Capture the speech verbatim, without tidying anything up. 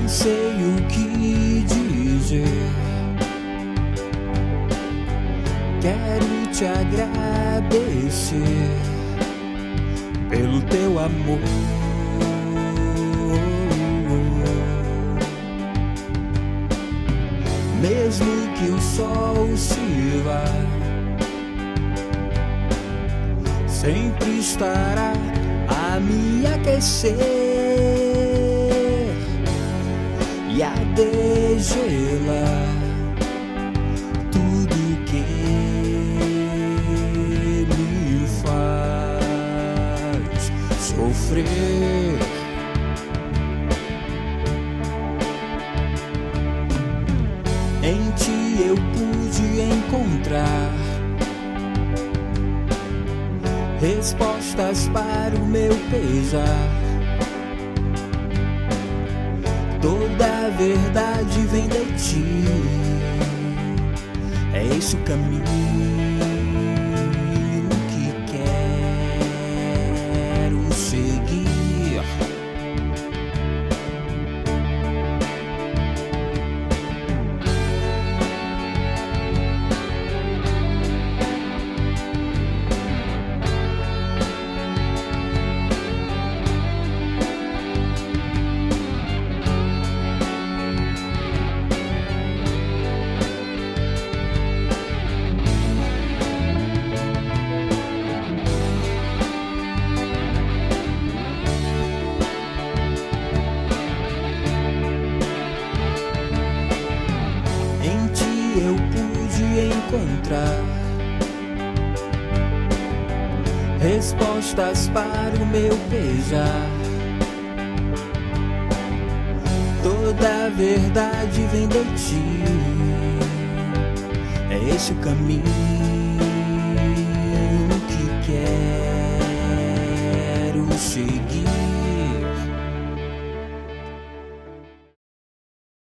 nem sei o que dizer. Quero te agradecer pelo teu amor. Mesmo que o sol se vá, sempre estará a me aquecer e a degelar tudo que me faz sofrer. Em ti eu pude encontrar respostas para o meu pesar. Toda a verdade vem de ti, é esse o caminho que quero seguir. Eu pude encontrar respostas para o meu pesar. Toda a verdade vem de ti, é esse o caminho